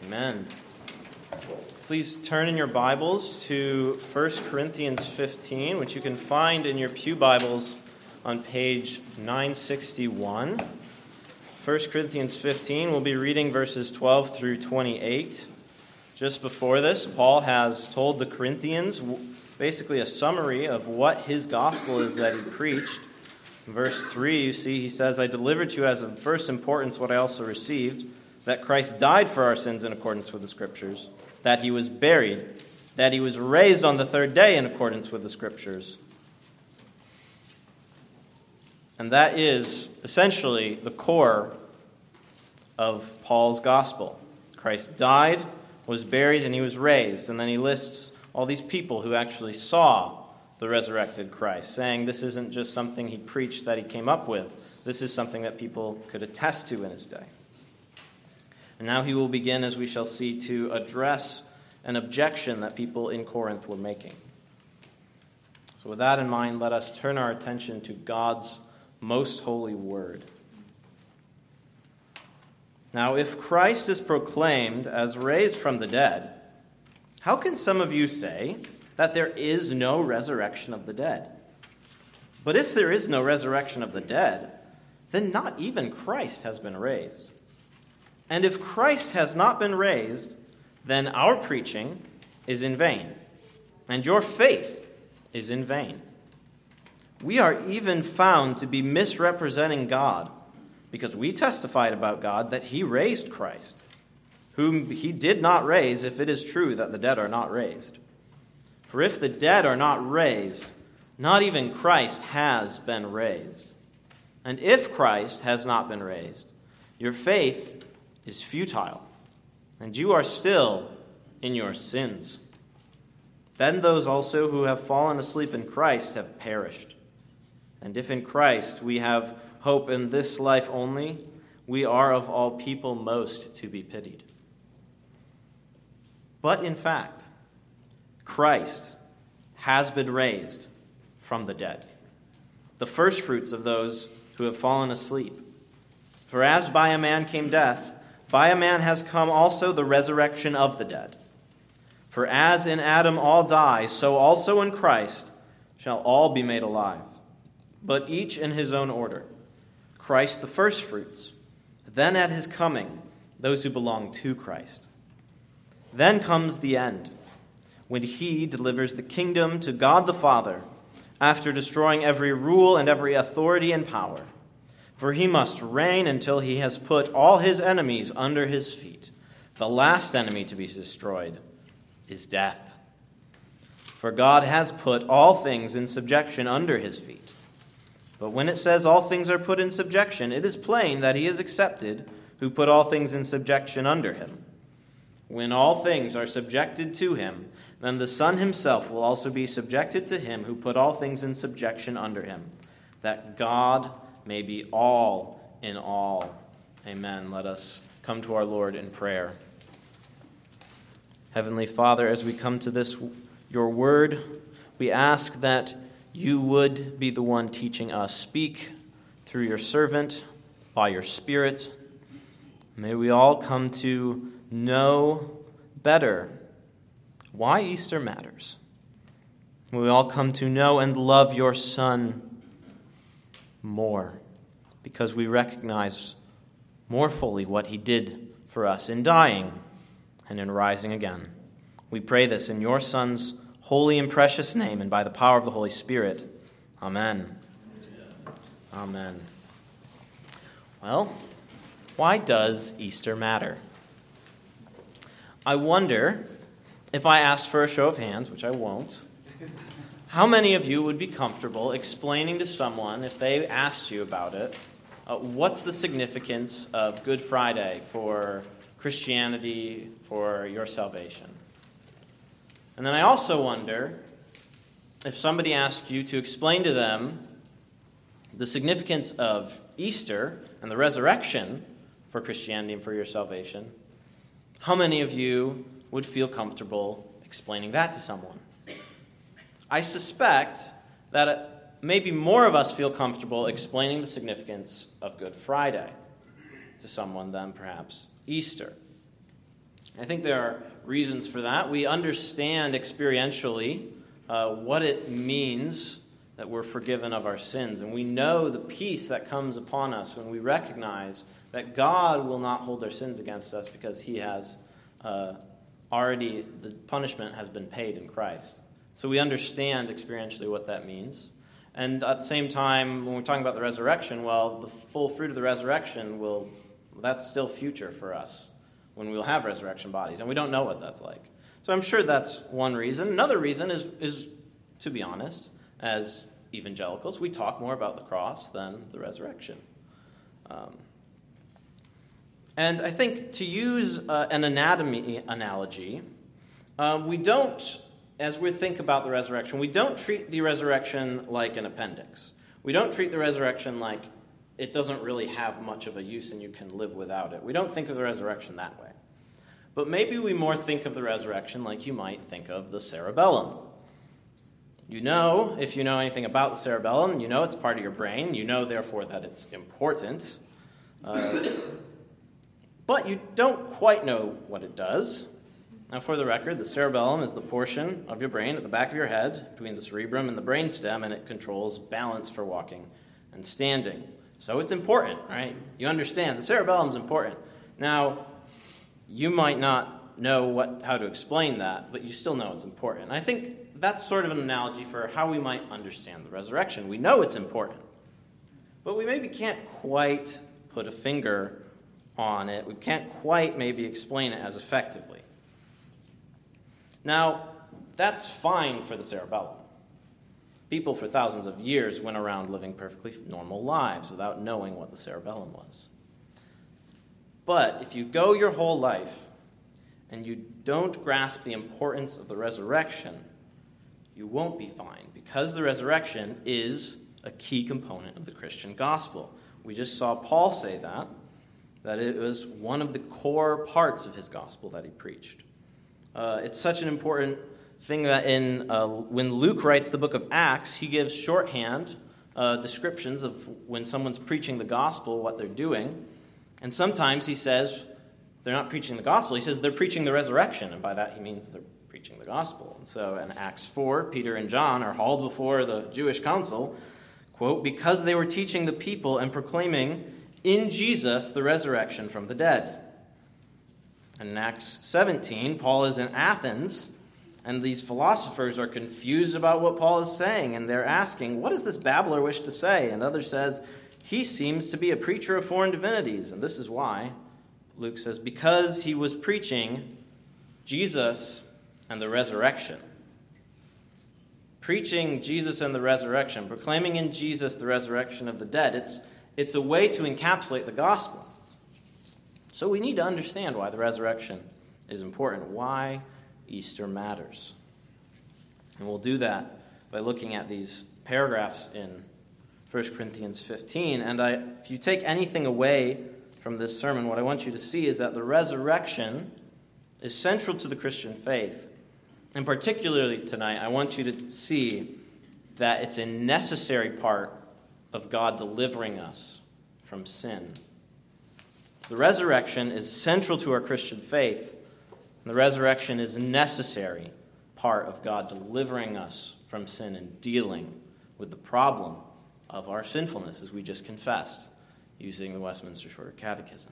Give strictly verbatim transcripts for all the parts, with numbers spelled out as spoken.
Amen. Please turn in your Bibles to First Corinthians fifteen, which you can find in your pew Bibles on page nine sixty-one. First Corinthians fifteen, we'll be reading verses twelve through twenty-eight. Just before this, Paul has told the Corinthians basically a summary of what his gospel is that he preached. In verse three, you see, he says, I delivered to you as of first importance what I also received, that Christ died for our sins in accordance with the Scriptures, that he was buried, that he was raised on the third day in accordance with the Scriptures. And that is essentially the core of Paul's gospel. Christ died, was buried, and he was raised. And then he lists all these people who actually saw the resurrected Christ, saying this isn't just something he preached that he came up with. This is something that people could attest to in his day. And now he will begin, as we shall see, to address an objection that people in Corinth were making. So with that in mind, let us turn our attention to God's most holy word. Now, if Christ is proclaimed as raised from the dead, how can some of you say that there is no resurrection of the dead? But if there is no resurrection of the dead, then not even Christ has been raised. And if Christ has not been raised, then our preaching is in vain, and your faith is in vain. We are even found to be misrepresenting God, because we testified about God that he raised Christ, whom he did not raise, if it is true that the dead are not raised. For if the dead are not raised, not even Christ has been raised. And if Christ has not been raised, your faith is futile, and you are still in your sins. Then those also who have fallen asleep in Christ have perished. And if in Christ we have hope in this life only, we are of all people most to be pitied. But in fact, Christ has been raised from the dead, the firstfruits of those who have fallen asleep. For as by a man came death, by a man has come also the resurrection of the dead. For as in Adam all die, so also in Christ shall all be made alive, but each in his own order. Christ the firstfruits, then at his coming, those who belong to Christ. Then comes the end, when he delivers the kingdom to God the Father, after destroying every rule and every authority and power. For he must reign until he has put all his enemies under his feet. The last enemy to be destroyed is death. For God has put all things in subjection under his feet. But when it says all things are put in subjection, it is plain that he is accepted who put all things in subjection under him. When all things are subjected to him, then the Son himself will also be subjected to him who put all things in subjection under him, that God may be all in all. Amen. Let us come to our Lord in prayer. Heavenly Father, as we come to this, your word, we ask that you would be the one teaching us. Speak through your servant, by your Spirit. May we all come to know better why Easter matters. May we all come to know and love your Son more, because we recognize more fully what he did for us in dying and in rising again. We pray this in your Son's holy and precious name and by the power of the Holy Spirit. Amen. Amen. Well, why does Easter matter? I wonder, if I asked for a show of hands, which I won't, how many of you would be comfortable explaining to someone, if they asked you about it, uh, what's the significance of Good Friday for Christianity, for your salvation? And then I also wonder, if somebody asked you to explain to them the significance of Easter and the resurrection for Christianity and for your salvation, how many of you would feel comfortable explaining that to someone? I suspect that maybe more of us feel comfortable explaining the significance of Good Friday to someone than perhaps Easter. I think there are reasons for that. We understand experientially uh, what it means that we're forgiven of our sins. And we know the peace that comes upon us when we recognize that God will not hold our sins against us because he has uh, already, the punishment has been paid in Christ. So we understand experientially what that means. And at the same time, when we're talking about the resurrection, well, the full fruit of the resurrection will, that's still future for us when we'll have resurrection bodies. And we don't know what that's like. So I'm sure that's one reason. Another reason is, is to be honest, as evangelicals, we talk more about the cross than the resurrection. Um, and I think to use uh, an anatomy analogy, um, we don't, as we think about the resurrection, we don't treat the resurrection like an appendix. We don't treat the resurrection like it doesn't really have much of a use and you can live without it. We don't think of the resurrection that way. But maybe we more think of the resurrection like you might think of the cerebellum. You know, if you know anything about the cerebellum, you know it's part of your brain. You know, therefore, that it's important. Uh, but you don't quite know what it does. Now, for the record, the cerebellum is the portion of your brain at the back of your head between the cerebrum and the brainstem, and it controls balance for walking and standing. So it's important, right? You understand the cerebellum is important. Now, you might not know what how to explain that, but you still know it's important. And I think that's sort of an analogy for how we might understand the resurrection. We know it's important, but we maybe can't quite put a finger on it. We can't quite maybe explain it as effectively. Now, that's fine for the cerebellum. People for thousands of years went around living perfectly normal lives without knowing what the cerebellum was. But if you go your whole life and you don't grasp the importance of the resurrection, you won't be fine, because the resurrection is a key component of the Christian gospel. We just saw Paul say that, that it was one of the core parts of his gospel that he preached. Uh, it's such an important thing that in uh, when Luke writes the book of Acts, he gives shorthand uh, descriptions of when someone's preaching the gospel, what they're doing. And sometimes he says they're not preaching the gospel. He says they're preaching the resurrection, and by that he means they're preaching the gospel. And so in Acts four, Peter and John are hauled before the Jewish council, quote, because they were teaching the people and proclaiming in Jesus the resurrection from the dead. And in Acts seventeen, Paul is in Athens, and these philosophers are confused about what Paul is saying, and they're asking, what does this babbler wish to say? And others says, he seems to be a preacher of foreign divinities. And this is why, Luke says, because he was preaching Jesus and the resurrection. Preaching Jesus and the resurrection, proclaiming in Jesus the resurrection of the dead. It's, it's a way to encapsulate the gospel. So we need to understand why the resurrection is important, why Easter matters. And we'll do that by looking at these paragraphs in First Corinthians fifteen. And I, if you take anything away from this sermon, what I want you to see is that the resurrection is central to the Christian faith. And particularly tonight, I want you to see that it's a necessary part of God delivering us from sin. The resurrection is central to our Christian faith, and the resurrection is a necessary part of God delivering us from sin and dealing with the problem of our sinfulness, as we just confessed, using the Westminster Shorter Catechism.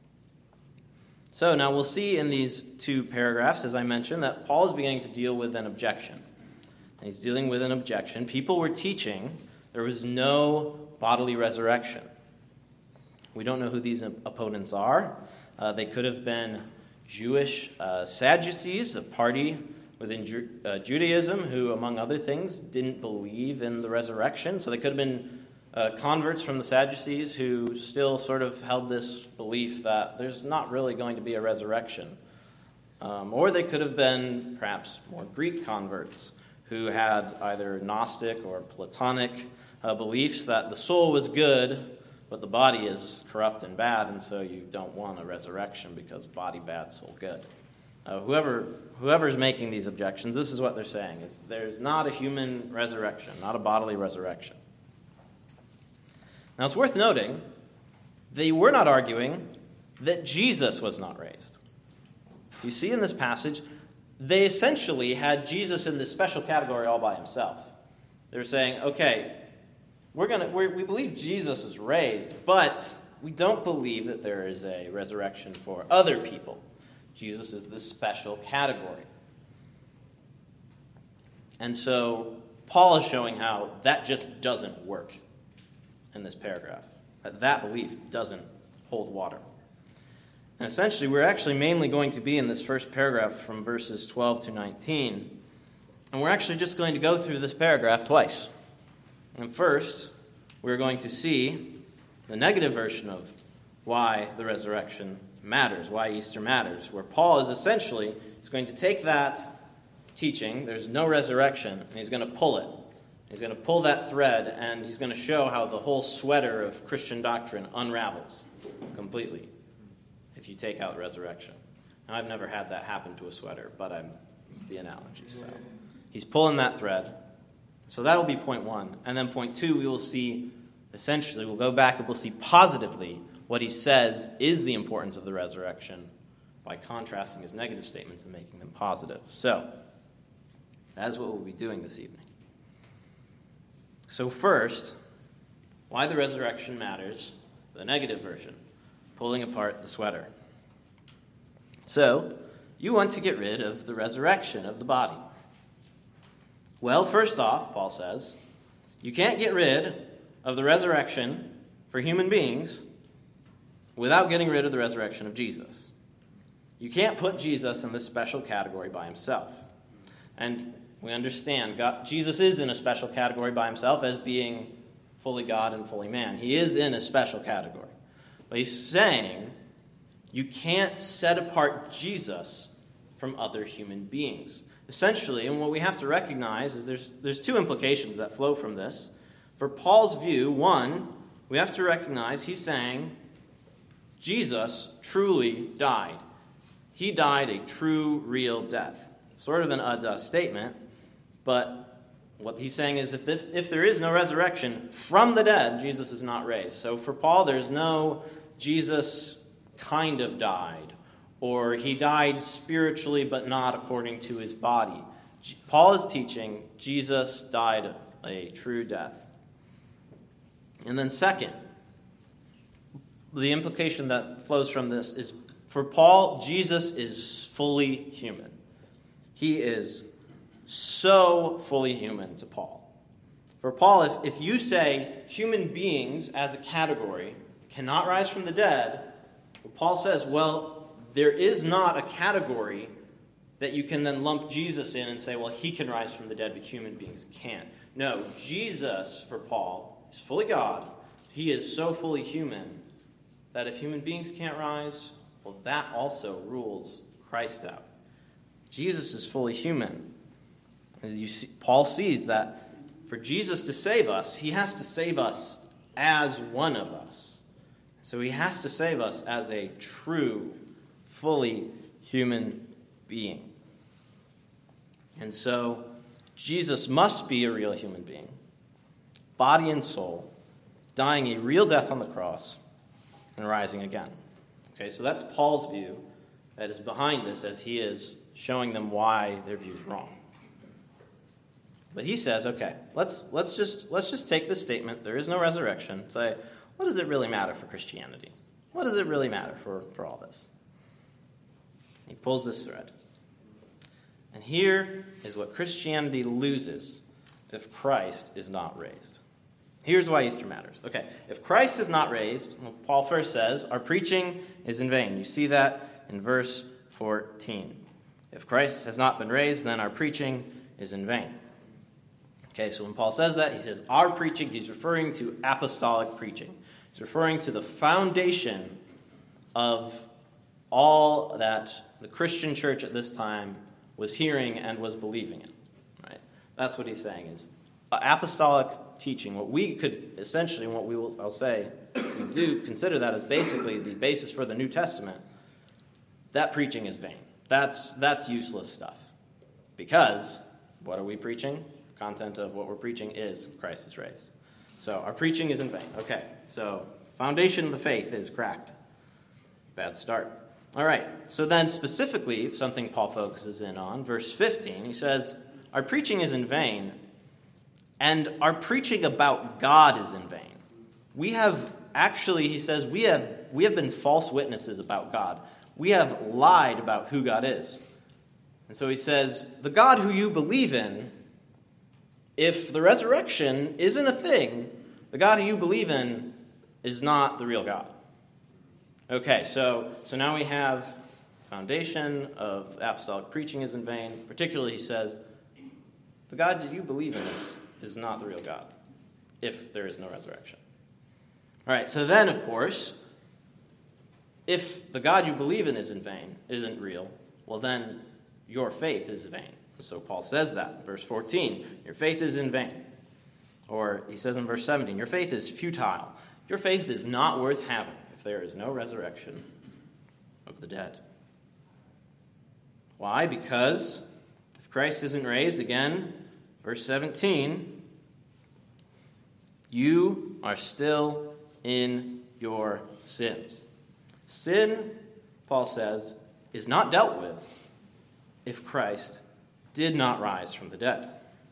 So now we'll see in these two paragraphs, as I mentioned, that Paul is beginning to deal with an objection. And he's dealing with an objection. People were teaching there was no bodily resurrection. We don't know who these opponents are. Uh, they could have been Jewish uh, Sadducees, a party within Ju- uh, Judaism who, among other things, didn't believe in the resurrection. So they could have been uh, converts from the Sadducees who still sort of held this belief that there's not really going to be a resurrection. Um, or they could have been perhaps more Greek converts who had either Gnostic or Platonic uh, beliefs that the soul was good, but the body is corrupt and bad, and so you don't want a resurrection because body bad, soul good. Uh, whoever whoever's making these objections, this is what they're saying, is there's not a human resurrection, not a bodily resurrection. Now it's worth noting, they were not arguing that Jesus was not raised. you see in this passage, they essentially had Jesus in this special category all by himself. They're saying, okay, we're gonna we're, we believe Jesus is raised, but we don't believe that there is a resurrection for other people. Jesus is this special category. And so Paul is showing how that just doesn't work in this paragraph. That that belief doesn't hold water. And essentially, we're actually mainly going to be in this first paragraph from verses twelve to nineteen. And we're actually just going to go through this paragraph twice. And first, we're going to see the negative version of why the resurrection matters, why Easter matters, where Paul is essentially is going to take that teaching, there's no resurrection, and he's going to pull it. He's going to pull that thread, and he's going to show how the whole sweater of Christian doctrine unravels completely if you take out resurrection. Now, I've never had that happen to a sweater, but I'm, it's the analogy. So he's pulling that thread. So that'll be point one. And then point two, we will see, essentially, we'll go back and we'll see positively what he says is the importance of the resurrection by contrasting his negative statements and making them positive. So that is what we'll be doing this evening. So first, why the resurrection matters, the negative version, pulling apart the sweater. So, you want to get rid of the resurrection of the body. Well, first off, Paul says, you can't get rid of the resurrection for human beings without getting rid of the resurrection of Jesus. You can't put Jesus in this special category by himself. And we understand God, Jesus is in a special category by himself as being fully God and fully man. He is in a special category. But he's saying you can't set apart Jesus from other human beings. Essentially, and what we have to recognize is there's, there's two implications that flow from this. For Paul's view, one, we have to recognize he's saying Jesus truly died. He died a true, real death. Sort of an uh-duh statement, but what he's saying is if, if, if there is no resurrection from the dead, Jesus is not raised. So for Paul, there's no Jesus kind of died, or he died spiritually but not according to his body. Paul is teaching Jesus died a true death. And then second, the implication that flows from this is for Paul, Jesus is fully human. He is so fully human to Paul. For Paul, if, if you say human beings as a category cannot rise from the dead, well, Paul says, well, there is not a category that you can then lump Jesus in and say, well, he can rise from the dead, but human beings can't. No, Jesus, for Paul, is fully God. He is so fully human that if human beings can't rise, well, that also rules Christ out. Jesus is fully human. And you see, Paul sees that for Jesus to save us, he has to save us as one of us. So he has to save us as a true, fully human being. And so Jesus must be a real human being, body and soul, dying a real death on the cross and rising again. Okay, so that's Paul's view that is behind this as he is showing them why their view is wrong. But he says, okay, let's let's just let's just take this statement, there is no resurrection, and say, what does it really matter for Christianity? What does it really matter for, for all this? He pulls this thread. And here is what Christianity loses if Christ is not raised. Here's why Easter matters. Okay, if Christ is not raised, well, Paul first says, our preaching is in vain. You see that in verse fourteen. If Christ has not been raised, then our preaching is in vain. Okay, so when Paul says that, he says our preaching, he's referring to apostolic preaching. He's referring to the foundation of all that the Christian church at this time was hearing and was believing in. Right? That's what he's saying is apostolic teaching. What we could essentially, what we will, I'll say, we do consider that as basically the basis for the New Testament. That preaching is vain. That's that's useless stuff. Because what are we preaching? Content of what we're preaching is Christ is raised. So our preaching is in vain. Okay, so foundation of the faith is cracked. Bad start. All right, so then specifically, something Paul focuses in on, verse fifteen, he says, our preaching is in vain, and our preaching about God is in vain. We have actually, he says, we have we have been false witnesses about God. We have lied about who God is. And so he says, the God who you believe in, if the resurrection isn't a thing, the God who you believe in is not the real God. Okay, so so now we have foundation of apostolic preaching is in vain. Particularly, he says, the God that you believe in is, is not the real God, if there is no resurrection. All right, so then, of course, if the God you believe in is in vain, isn't real, well then your faith is vain. So Paul says that in verse fourteen, your faith is in vain. Or he says in verse seventeen, your faith is futile. Your faith is not worth having if there is no resurrection of the dead. Why? Because if Christ isn't raised, again, verse seventeen, you are still in your sins. Sin, Paul says, is not dealt with if Christ did not rise from the dead.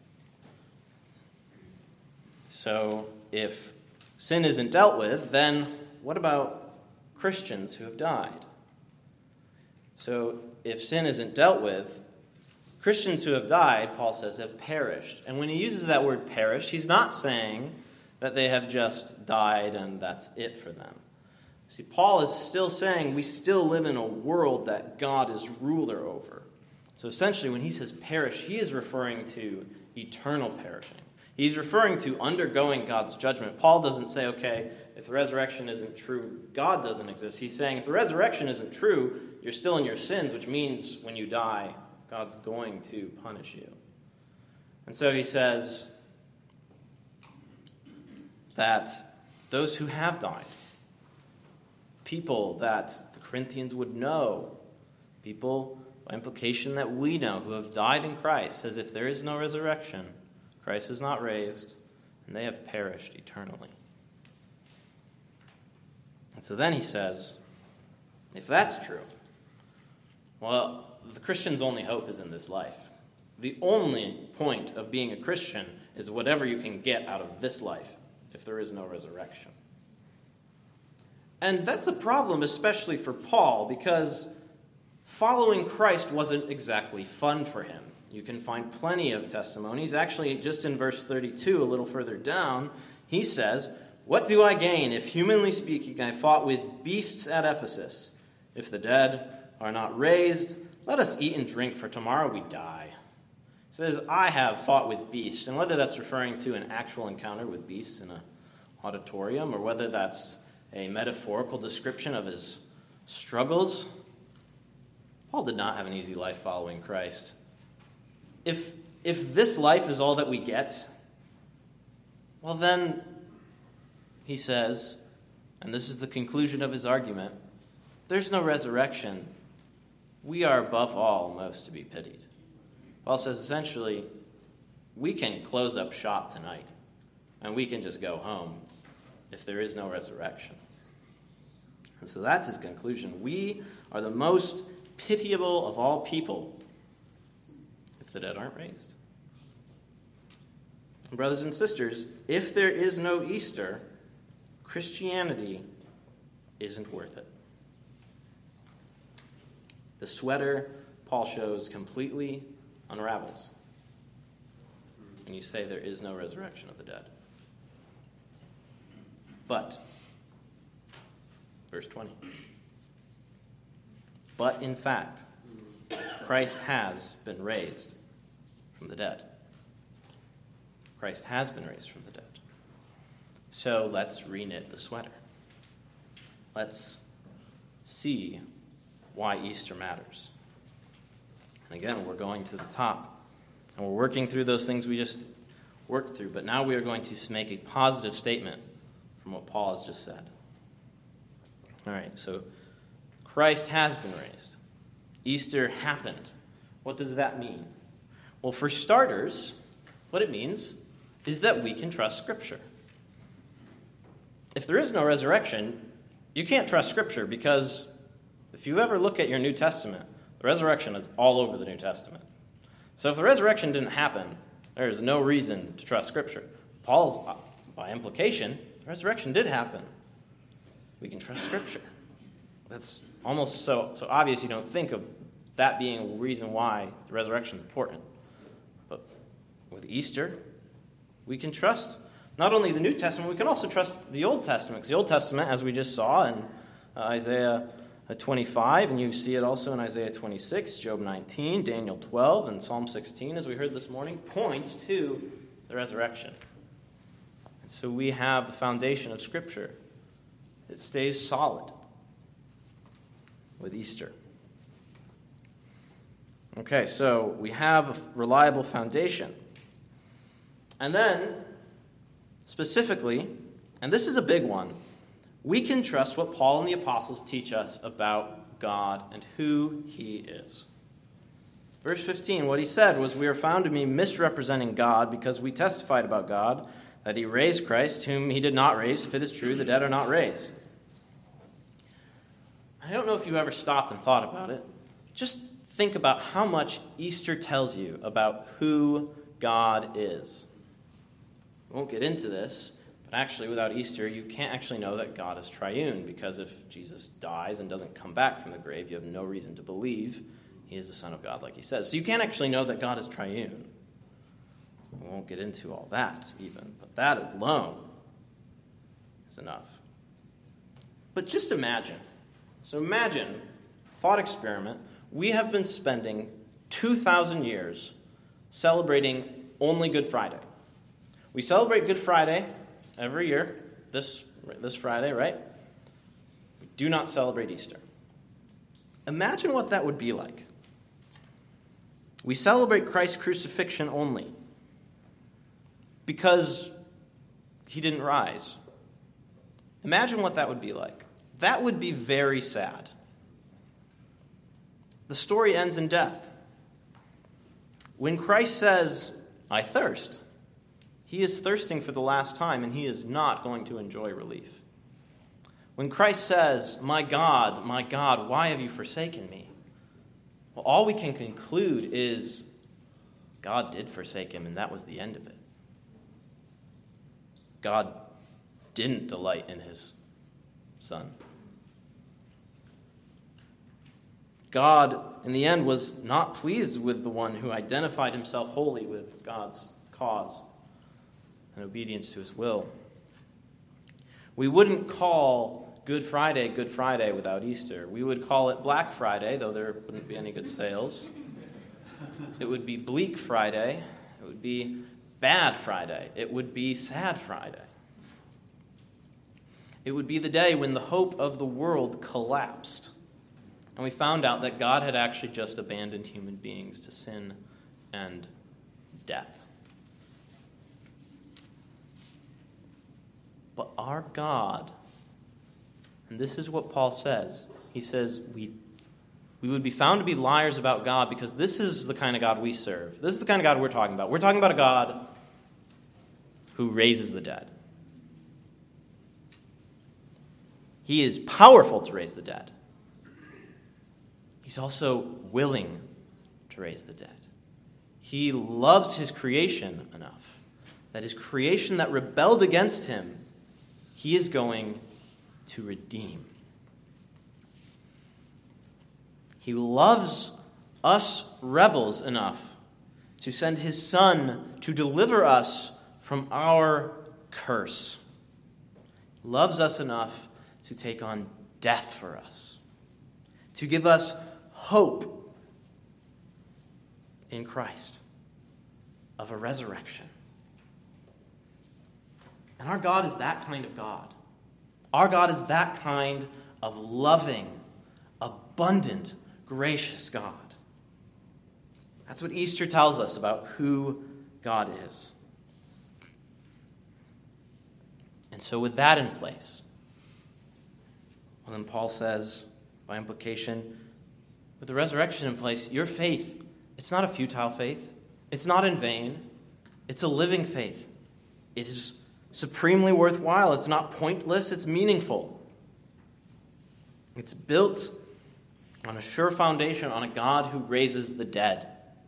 So if sin isn't dealt with, then what about Christians who have died? So if sin isn't dealt with, Christians who have died, Paul says, have perished. And when he uses that word perished, he's not saying that they have just died and that's it for them. See, Paul is still saying we still live in a world that God is ruler over. So essentially, when he says perish, he is referring to eternal perishing. He's referring to undergoing God's judgment. Paul doesn't say, okay, if the resurrection isn't true, God doesn't exist. He's saying if the resurrection isn't true, you're still in your sins, which means when you die, God's going to punish you. And so he says that those who have died, people that the Corinthians would know, people, by implication that we know, who have died in Christ, says if there is no resurrection, Christ is not raised, and they have perished eternally. And so then he says, if that's true, well, the Christian's only hope is in this life. The only point of being a Christian is whatever you can get out of this life if there is no resurrection. And that's a problem, especially for Paul, because following Christ wasn't exactly fun for him. You can find plenty of testimonies. Actually, just in verse thirty-two, a little further down, he says, what do I gain if, humanly speaking, I fought with beasts at Ephesus? If the dead are not raised, let us eat and drink, for tomorrow we die. He says, I have fought with beasts. And whether that's referring to an actual encounter with beasts in an auditorium, or whether that's a metaphorical description of his struggles, Paul did not have an easy life following Christ. If, if this life is all that we get, well then, he says, and this is the conclusion of his argument, there's no resurrection. We are above all most to be pitied. Paul says essentially, we can close up shop tonight, and we can just go home if there is no resurrection. And so that's his conclusion. We are the most pitiable of all people if the dead aren't raised. And brothers and sisters, if there is no Easter, Christianity isn't worth it. The sweater Paul shows completely unravels when you say there is no resurrection of the dead. But, verse twenty, but in fact, Christ has been raised from the dead. Christ has been raised from the dead. So let's reknit the sweater. Let's see why Easter matters. And again, we're going to the top, and we're working through those things we just worked through, but now we are going to make a positive statement from what Paul has just said. All right, so Christ has been raised. Easter happened. What does that mean? Well, for starters, what it means is that we can trust Scripture. If there is no resurrection, you can't trust Scripture because If you ever look at your New Testament, the resurrection is all over the New Testament. So if the resurrection didn't happen, there is no reason to trust Scripture. Paul's, by implication, the resurrection did happen. We can trust Scripture. That's almost so, so obvious you don't think of that being a reason why the resurrection is important. But with Easter, we can trust not only the New Testament, we can also trust the Old Testament. Because the Old Testament, as we just saw in uh, Isaiah twenty-five, and you see it also in Isaiah twenty-six, Job nineteen, Daniel twelve, and Psalm sixteen, as we heard this morning, points to the resurrection. And so we have the foundation of Scripture. It stays solid with Easter. Okay, so we have a reliable foundation. And then, specifically, and this is a big one, we can trust what Paul and the apostles teach us about God and who he is. Verse fifteen, what he said was, we are found to be misrepresenting God because we testified about God that he raised Christ, whom he did not raise, if it is true the dead are not raised. I don't know if you ever stopped and thought about it. Just think about how much Easter tells you about who God is. We won't get into this, but actually without Easter, you can't actually know that God is triune, because if Jesus dies and doesn't come back from the grave, you have no reason to believe he is the Son of God like he says. So you can't actually know that God is triune. We won't get into all that even, but that alone is enough. But just imagine. So imagine, thought experiment, we have been spending two thousand years celebrating only Good Friday. We celebrate Good Friday every year, this, this Friday, right? We do not celebrate Easter. Imagine what that would be like. We celebrate Christ's crucifixion only because he didn't rise. Imagine what that would be like. That would be very sad. The story ends in death. When Christ says, I thirst, he is thirsting for the last time, and he is not going to enjoy relief. When Christ says, my God, my God, why have you forsaken me? Well, all we can conclude is God did forsake him, and that was the end of it. God didn't delight in his Son. God, in the end, was not pleased with the one who identified himself wholly with God's cause and obedience to his will. We wouldn't call Good Friday Good Friday without Easter. We would call it Black Friday, though there wouldn't be any good sales. It would be Bleak Friday. It would be Bad Friday. It would be Sad Friday. It would be the day when the hope of the world collapsed, and we found out that God had actually just abandoned human beings to sin and death. But our God, and this is what Paul says, he says we, we would be found to be liars about God because this is the kind of God we serve. This is the kind of God we're talking about. We're talking about a God who raises the dead. He is powerful to raise the dead. He's also willing to raise the dead. He loves his creation enough that his creation that rebelled against him, he is going to redeem. He loves us rebels enough to send his Son to deliver us from our curse. He loves us enough to take on death for us, to give us hope in Christ of a resurrection. And our God is that kind of God. Our God is that kind of loving, abundant, gracious God. That's what Easter tells us about who God is. And so with that in place, well, then Paul says, by implication, with the resurrection in place, your faith, it's not a futile faith. It's not in vain. It's a living faith. It is supremely worthwhile. It's not pointless. It's meaningful. It's built on a sure foundation, on a God who raises the dead.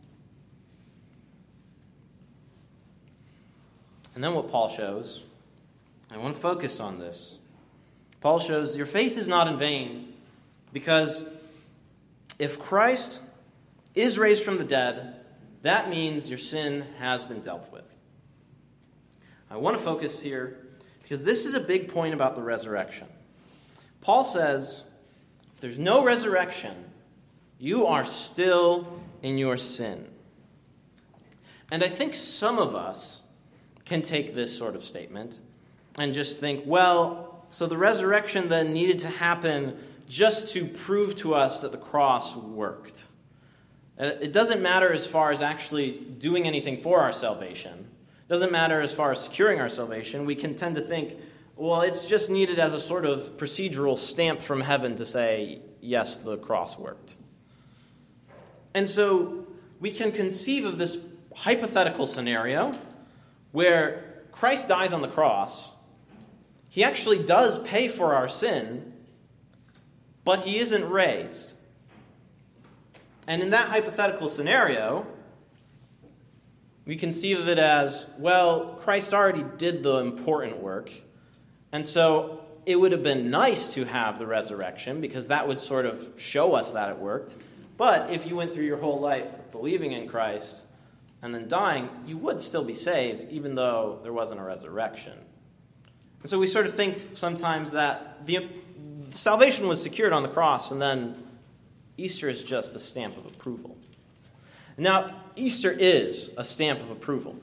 And then what Paul shows, I want to focus on this. Paul shows your faith is not in vain, because if Christ is raised from the dead, that means your sin has been dealt with. I want to focus here because this is a big point about the resurrection. Paul says, if there's no resurrection, you are still in your sin. And I think some of us can take this sort of statement and just think, well, so the resurrection then needed to happen just to prove to us that the cross worked. It doesn't matter as far as actually doing anything for our salvation. It doesn't matter as far as securing our salvation. We can tend to think, well, it's just needed as a sort of procedural stamp from heaven to say, yes, the cross worked. And so we can conceive of this hypothetical scenario where Christ dies on the cross. He actually does pay for our sin, but he isn't raised. And in that hypothetical scenario, we conceive of it as, well, Christ already did the important work, and so it would have been nice to have the resurrection, because that would sort of show us that it worked. But if you went through your whole life believing in Christ and then dying, you would still be saved, even though there wasn't a resurrection. And so we sort of think sometimes that the salvation was secured on the cross, and then Easter is just a stamp of approval. Now, Easter is a stamp of approval,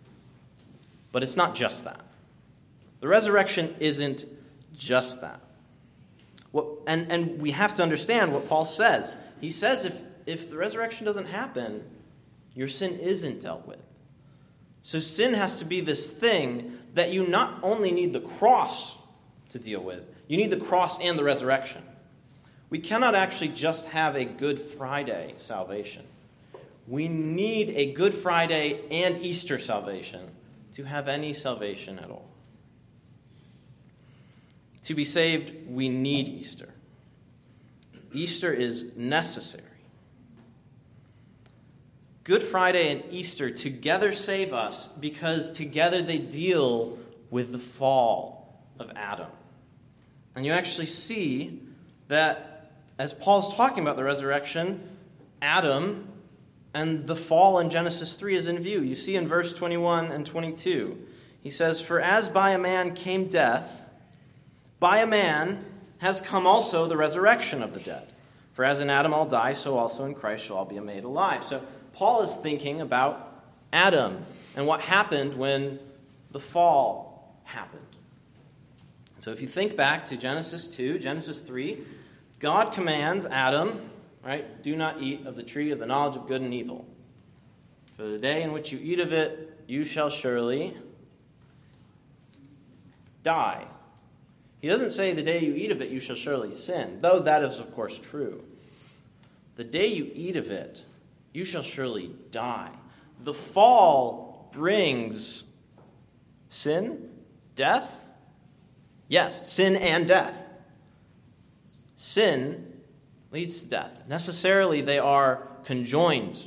but it's not just that. The resurrection isn't just that. What, and, and we have to understand what Paul says. He says if, if the resurrection doesn't happen, your sin isn't dealt with. So sin has to be this thing that you not only need the cross to deal with, you need the cross and the resurrection. We cannot actually just have a Good Friday salvation. We need a Good Friday and Easter salvation to have any salvation at all. To be saved, we need Easter. Easter is necessary. Good Friday and Easter together save us because together they deal with the fall of Adam. And you actually see that as Paul's talking about the resurrection, Adam and the fall in Genesis three is in view. You see in verse twenty-one and twenty-two, he says, "For as by a man came death, by a man has come also the resurrection of the dead. For as in Adam all die, so also in Christ shall all be made alive." So Paul is thinking about Adam and what happened when the fall happened. So if you think back to Genesis two, Genesis three, God commands Adam, right, do not eat of the tree of the knowledge of good and evil. For the day in which you eat of it, you shall surely die. He doesn't say the day you eat of it, you shall surely sin, though that is, of course, true. The day you eat of it, you shall surely die. The fall brings sin, death. Yes, sin and death. Sin leads to death. Necessarily, they are conjoined.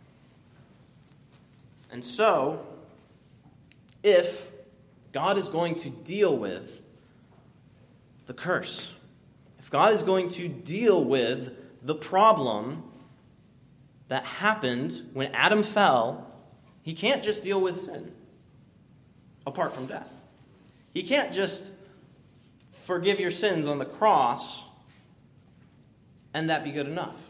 And so, if God is going to deal with the curse, if God is going to deal with the problem that happened when Adam fell, he can't just deal with sin apart from death. He can't just forgive your sins on the cross and that be good enough.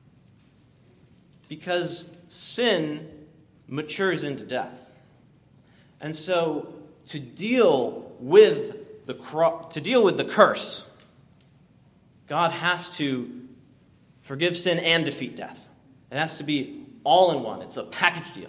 Because sin matures into death. And so to deal with the cro- to deal with the curse, God has to forgive sin and defeat death. It has to be all in one. It's a package deal.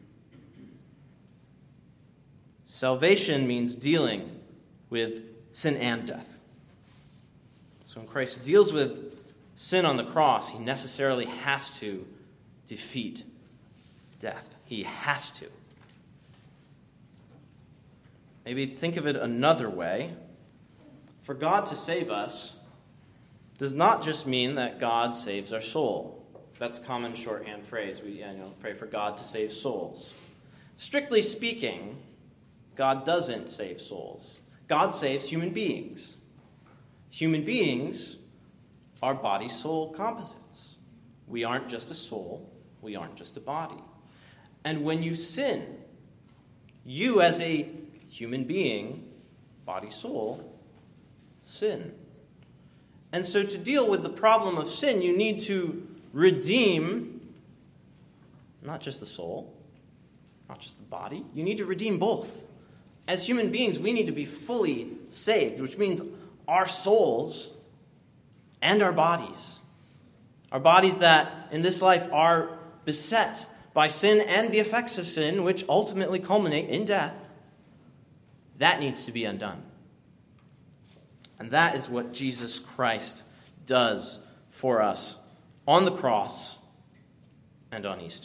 Salvation means dealing with sin and death. So when Christ deals with sin on the cross, he necessarily has to defeat death. He has to. Maybe think of it another way. For God to save us, does not just mean that God saves our soul. That's a common shorthand phrase. We you know, pray for God to save souls. Strictly speaking, God doesn't save souls. God saves human beings. Human beings are body-soul composites. We aren't just a soul. We aren't just a body. And when you sin, you as a human being, body-soul, sin. And so to deal with the problem of sin, you need to redeem not just the soul, not just the body. You need to redeem both. As human beings, we need to be fully saved, which means our souls and our bodies. Our bodies that in this life are beset by sin and the effects of sin, which ultimately culminate in death. That needs to be undone. And that is what Jesus Christ does for us on the cross and on Easter.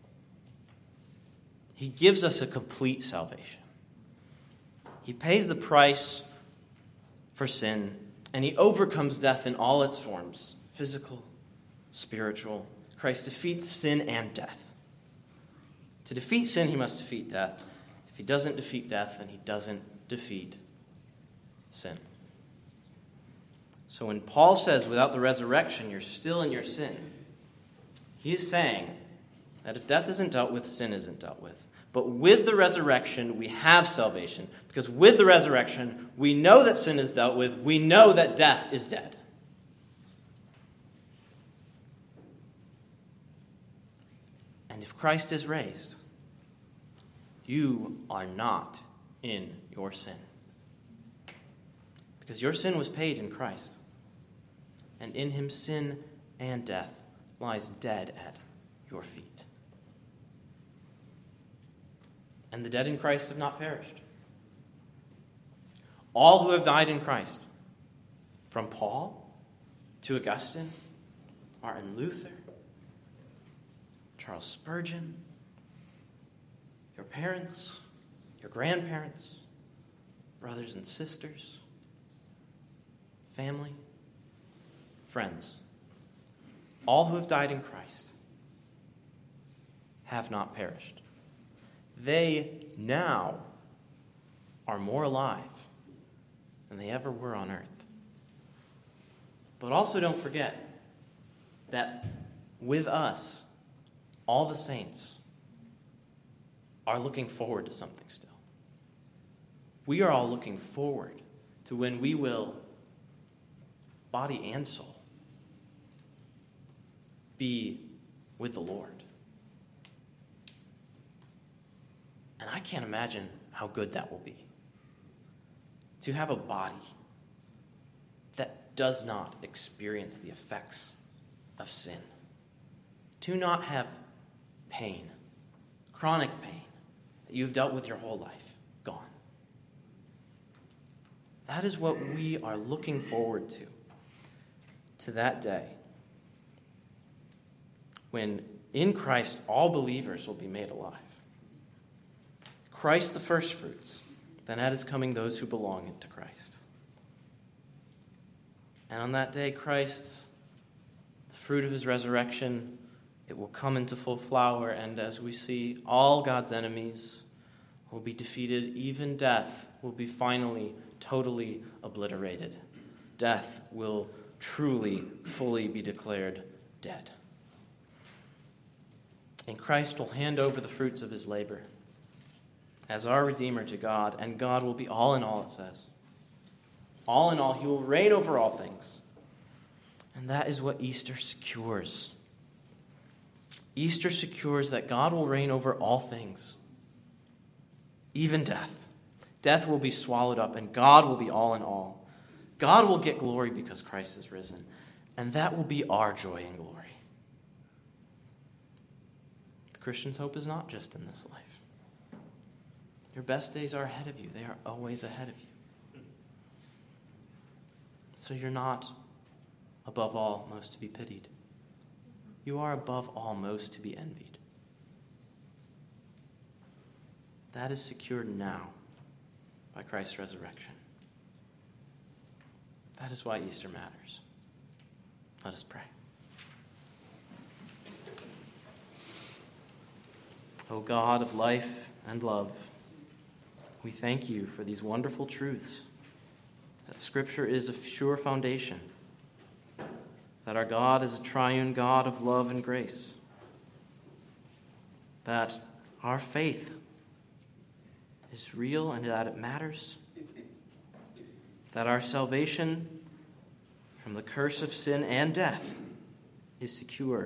He gives us a complete salvation. He pays the price for sin, and he overcomes death in all its forms, physical, spiritual. Christ defeats sin and death. To defeat sin, he must defeat death. If he doesn't defeat death, then he doesn't defeat sin. So when Paul says, without the resurrection, you're still in your sin, he's saying that if death isn't dealt with, sin isn't dealt with. But with the resurrection, we have salvation. Because with the resurrection, we know that sin is dealt with. We know that death is dead. And if Christ is raised, you are not in your sin. Because your sin was paid in Christ. And in him sin and death lies dead at your feet. And the dead in Christ have not perished. All who have died in Christ, from Paul to Augustine, Martin Luther, Charles Spurgeon, your parents, your grandparents, brothers and sisters, family, friends, all who have died in Christ have not perished. They now are more alive than they ever were on earth. But also don't forget that with us, all the saints are looking forward to something still. We are all looking forward to when we will, body and soul, be with the Lord. And I can't imagine how good that will be. To have a body that does not experience the effects of sin. To not have pain, chronic pain, that you've dealt with your whole life, gone. That is what we are looking forward to. To that day when in Christ all believers will be made alive. Christ the first fruits, then at his coming those who belong to Christ. And on that day, Christ's, the fruit of his resurrection, it will come into full flower, and as we see, all God's enemies will be defeated. Even death will be finally, totally obliterated. Death will truly, fully be declared dead. And Christ will hand over the fruits of his labor as our Redeemer to God, and God will be all in all, it says. All in all, he will reign over all things. And that is what Easter secures. Easter secures that God will reign over all things, even death. Death will be swallowed up, and God will be all in all. God will get glory because Christ is risen, and that will be our joy and glory. The Christian's hope is not just in this life. Your best days are ahead of you. They are always ahead of you. So you're not, above all, most to be pitied. You are, above all, most to be envied. That is secured now by Christ's resurrection. That is why Easter matters. Let us pray. O God of life and love, we thank you for these wonderful truths, that Scripture is a sure foundation, that our God is a triune God of love and grace, that our faith is real and that it matters, that our salvation from the curse of sin and death is secure.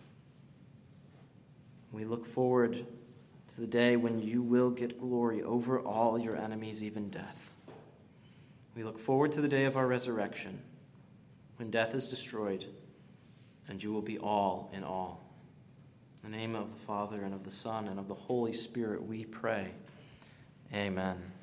We look forward to the day when you will get glory over all your enemies, even death. We look forward to the day of our resurrection, when death is destroyed, and you will be all in all. In the name of the Father, and of the Son, and of the Holy Spirit, we pray. Amen.